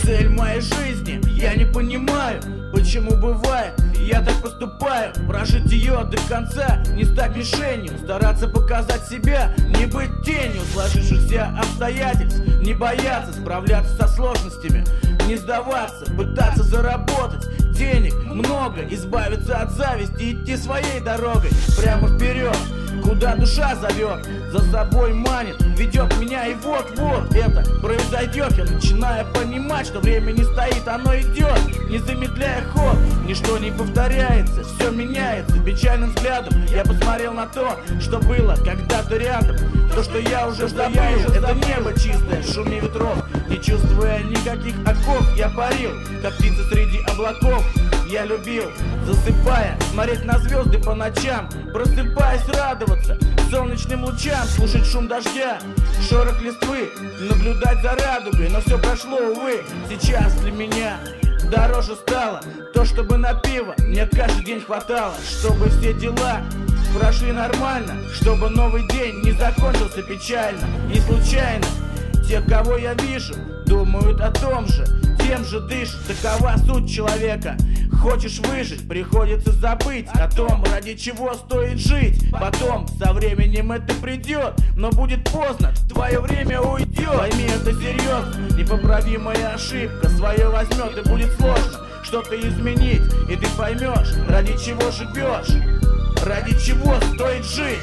цель моей жизни. Я не понимаю, почему бывает я так поступаю. Прожить ее до конца, не стать мишенью, стараться показать себя, не быть тенью сложившихся обстоятельств, не бояться справляться со сложностями, не сдаваться, пытаться заработать денег много, избавиться от зависти, идти своей дорогой прямо вперед, куда душа зовет, за собой манит, ведет меня, и вот-вот это произойдет. Я начинаю понимать, что время не стоит, оно идет, не замедляя ход, ничто не повторяется, все меняется. Печальным взглядом я посмотрел на то, что было когда-то рядом, то, что я уже забыл. Это небо чистое в шуме ветров, не чувствуя никаких оков, я парил, как птица среди облаков. Я любил, засыпая, смотреть на звезды по ночам, просыпаясь, радоваться солнечным лучам, слушать шум дождя, шорох листвы, наблюдать за радугой. Но все прошло, увы, сейчас для меня дороже стало то, чтобы на пиво мне каждый день хватало, чтобы все дела прошли нормально, чтобы новый день не закончился печально. Не случайно те, кого я вижу, думают о том же, тем же дышат. Такова суть человека. Хочешь выжить, приходится забыть о том, ради чего стоит жить. Потом, со временем это придет, но будет поздно, твое время уйдет. Пойми это серьезно, непоправимая ошибка свое возьмет, и будет сложно что-то изменить. И ты поймешь, ради чего живешь, ради чего стоит жить.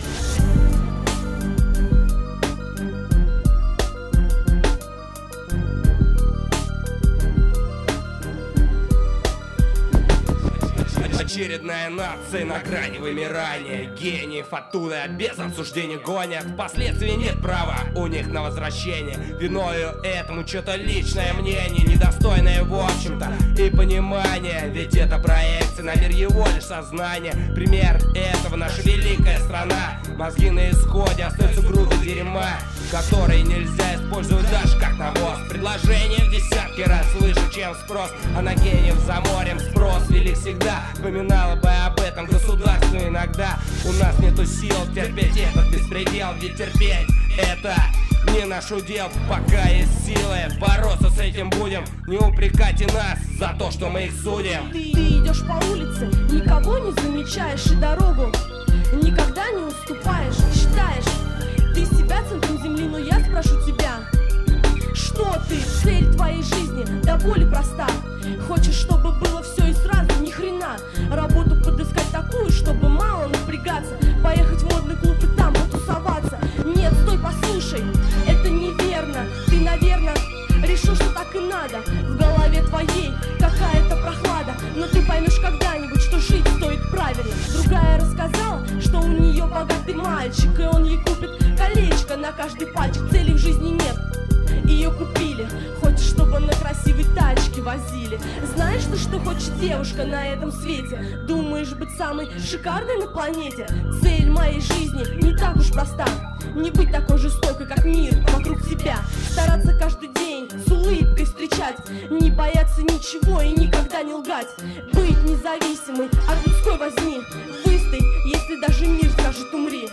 Очередная нация на грани вымирания. Гениев оттуда без обсуждения гонят. Впоследствии нет права у них на возвращение. Виною этому что-то личное мнение, недостойное в общем-то и понимание. Ведь это проекция на мир его лишь сознание. Пример этого наша великая страна. Мозги на исходе, остаются груды дерьма, которые нельзя использовать даже как навоз. Предложение в десятки раз выше, чем спрос. А на гениев за морем спрос велик всегда. Вспоминала бы об этом государство иногда. У нас нету сил терпеть этот беспредел, ведь терпеть это не наш удел. Пока есть силы, бороться с этим будем. Не упрекайте нас за то, что мы их судим. Ты идешь по улице, никого не замечаешь, и дорогу никогда не уступаешь, считаешь ты себя центром земли, но я спрошу тебя, что ты, цель твоей жизни, до боли проста. Хочешь, чтобы было все и сразу, ни хрена. Работу подыскать такую, чтобы мало напрягаться, поехать в модный клуб и там потусоваться. Нет, стой, послушай, это неверно. Ты, наверное, решил, что так и надо. В голове твоей какая-то прохлада, но ты поймешь когда-нибудь, что жить стоит правильно. Другая рассказала, что у нее богатый мальчик, и он ей купит колечко на каждый пальчик. Цели в жизни нет, ее купили. Хочешь, чтобы на красивой тачке возили. Знаешь ты, что хочет девушка на этом свете? Думаешь быть самой шикарной на планете? Цель моей жизни не так уж проста. Не быть такой жестокой, как мир вокруг себя. Стараться каждый день с улыбкой встречать, не бояться ничего и никогда не лгать. Быть независимой от людской возни. Выстоять, если даже мир скажет умри.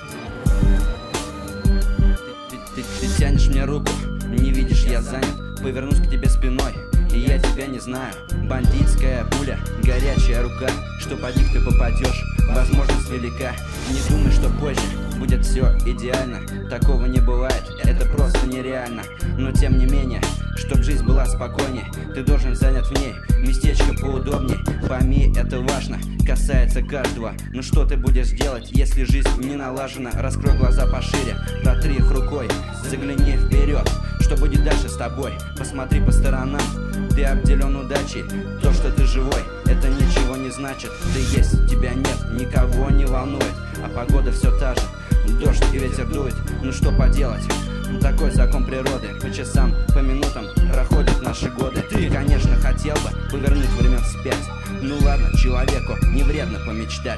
Ты тянешь мне руку, не видишь, я занят. Повернусь к тебе спиной, и я тебя не знаю. Бандитская пуля, горячая рука, что под них ты попадешь, возможность велика. Не думай, что позже будет все идеально. Такого не бывает, это просто нереально. Но тем не менее, чтоб жизнь была спокойнее, ты должен занять в ней местечко поудобнее. Пойми, это важно, касается каждого. Но что ты будешь делать, если жизнь не налажена? Раскрой глаза пошире, протри их рукой, загляни вперед. Что будет дальше с тобой? Посмотри по сторонам. Ты обделен удачей. То, что ты живой, это ничего не значит. Ты есть, тебя нет, никого не волнует. А погода все та же, дождь и ветер дует. Ну что поделать? Такой закон природы. По часам, по минутам проходят наши годы. Ты, конечно, хотел бы повернуть время вспять. Ну ладно, человеку не вредно помечтать.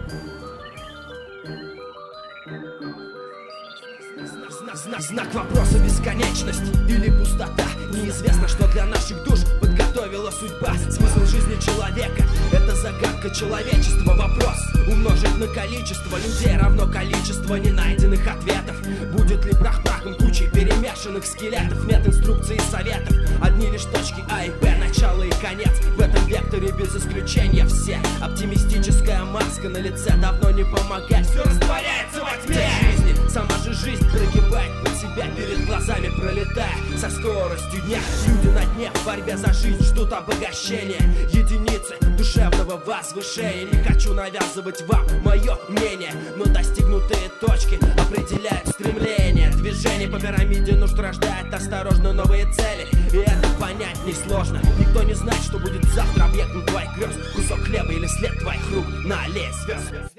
Знак вопроса: бесконечность или пустота. Неизвестно, что для наших душ подготовила судьба. Смысл жизни человека — это загадка человечества. Вопрос умножить на количество людей равно количество ненайденных ответов. Будет ли прах прахом кучей перемешанных скелетов? Нет инструкций и советов, одни лишь точки А и Б, начало и конец. В этом векторе без исключения все. Оптимистическая маска на лице давно не помогает, все растворяется во тьме жизни. Сама же жизнь прогибает под себя, перед глазами пролетая со скоростью дня. Люди на дне в борьбе за жизнь ждут обогащения, единицы душевного возвышения. Не хочу навязывать вам мое мнение, но достигнутые точки определяют стремление. Движение по пирамиде нужд рождает осторожно новые цели, и это понять несложно. Никто не знает, что будет завтра, объектом твоих грез, кусок хлеба или след твоих рук на лес звезд.